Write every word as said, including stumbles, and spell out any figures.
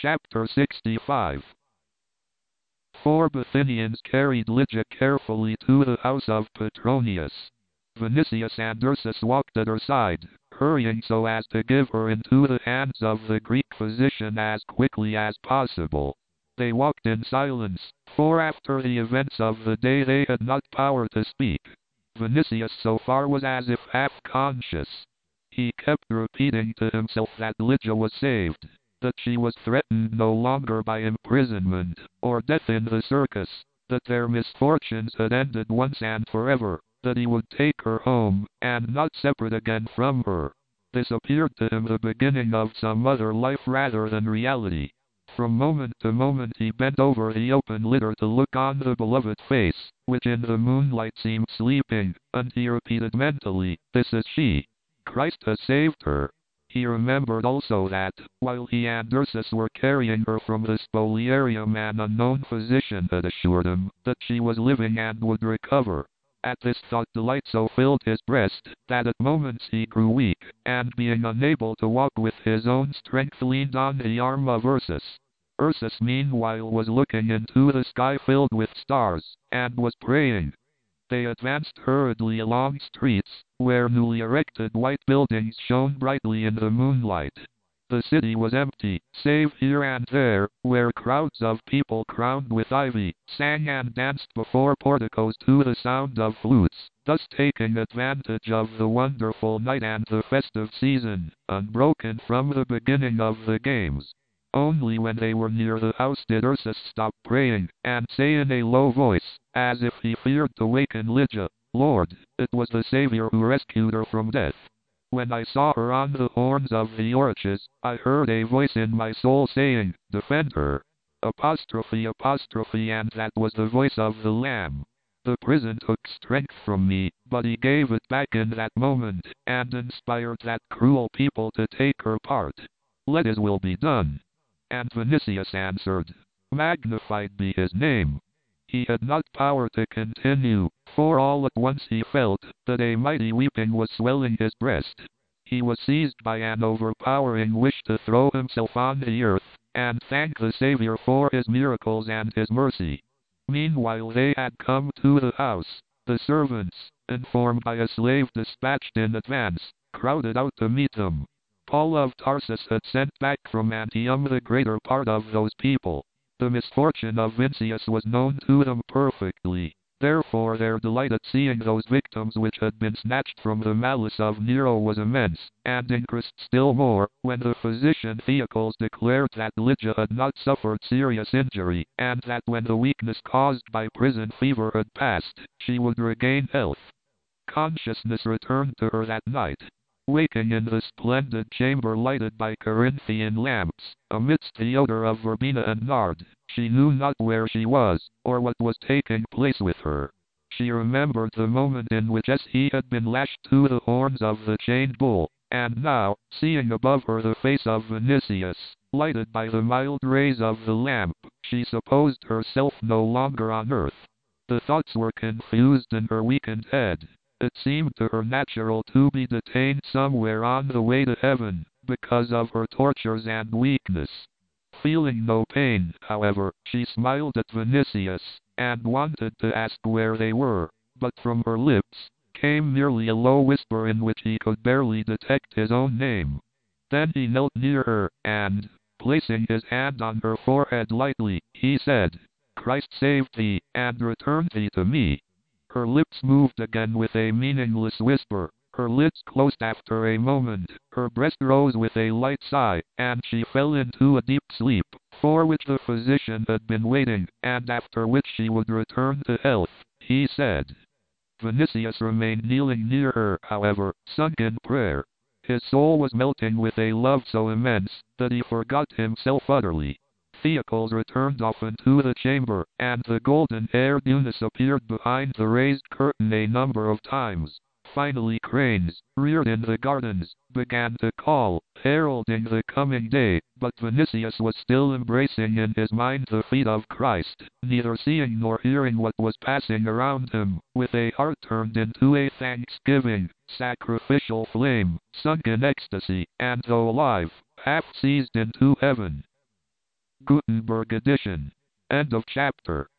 Chapter sixty-five. Four Bithynians carried Lygia carefully to the house of Petronius. Vinicius and Ursus walked at her side, hurrying so as to give her into the hands of the Greek physician as quickly as possible. They walked in silence, for after the events of the day they had not power to speak. Vinicius so far was as if half-conscious. He kept repeating to himself that Lygia was saved, that she was threatened no longer by imprisonment, or death in the circus, that their misfortunes had ended once and forever, that he would take her home, and not separate again from her. This appeared to him the beginning of some other life rather than reality. From moment to moment he bent over the open litter to look on the beloved face, which in the moonlight seemed sleeping, and he repeated mentally, "This is she. Christ has saved her." He remembered also that, while he and Ursus were carrying her from the spoliarium, an unknown physician had assured him that she was living and would recover. At this thought delight so filled his breast, that at moments he grew weak, and being unable to walk with his own strength leaned on the arm of Ursus. Ursus meanwhile was looking into the sky filled with stars, and was praying. They advanced hurriedly along streets, where newly erected white buildings shone brightly in the moonlight. The city was empty, save here and there, where crowds of people crowned with ivy, sang and danced before porticos to the sound of flutes, thus taking advantage of the wonderful night and the festive season, unbroken from the beginning of the games. Only when they were near the house did Ursus stop praying, and say in a low voice, as if he feared to waken Lygia, "Lord, it was the Savior who rescued her from death. When I saw her on the horns of the orchards, I heard a voice in my soul saying, 'Defend her.' Apostrophe, apostrophe, and that was the voice of the Lamb. The prison took strength from me, but he gave it back in that moment, and inspired that cruel people to take her part. Let his will be done." And Vinicius answered, "Magnified be his name." He had not power to continue, for all at once he felt that a mighty weeping was swelling his breast. He was seized by an overpowering wish to throw himself on the earth, and thank the Savior for his miracles and his mercy. Meanwhile they had come to the house. The servants, informed by a slave dispatched in advance, crowded out to meet him. Paul of Tarsus had sent back from Antium the greater part of those people. The misfortune of Vinicius was known to them perfectly. Therefore their delight at seeing those victims which had been snatched from the malice of Nero was immense, and increased still more, when the physician Theocles declared that Lygia had not suffered serious injury, and that when the weakness caused by prison fever had passed, she would regain health. Consciousness returned to her that night. Waking in the splendid chamber lighted by Corinthian lamps, amidst the odor of verbena and nard, she knew not where she was, or what was taking place with her. She remembered the moment in which he had been lashed to the horns of the chained bull, and now, seeing above her the face of Vinicius, lighted by the mild rays of the lamp, she supposed herself no longer on earth. The thoughts were confused in her weakened head. It seemed to her natural to be detained somewhere on the way to heaven, because of her tortures and weakness. Feeling no pain, however, she smiled at Vinicius, and wanted to ask where they were, but from her lips came merely a low whisper in which he could barely detect his own name. Then he knelt near her, and, placing his hand on her forehead lightly, he said, "Christ saved thee, and returned thee to me." Her lips moved again with a meaningless whisper, her lids closed after a moment, her breast rose with a light sigh, and she fell into a deep sleep, for which the physician had been waiting, and after which she would return to health, he said. Vinicius remained kneeling near her, however, sunk in prayer. His soul was melting with a love so immense, that he forgot himself utterly. Theocles returned often to the chamber, and the golden-haired Eunice appeared behind the raised curtain a number of times. Finally cranes, reared in the gardens, began to call, heralding the coming day, but Vinicius was still embracing in his mind the feet of Christ, neither seeing nor hearing what was passing around him, with a heart turned into a thanksgiving, sacrificial flame, sunk in ecstasy, and though alive, half seized into heaven. Gutenberg edition. End of chapter.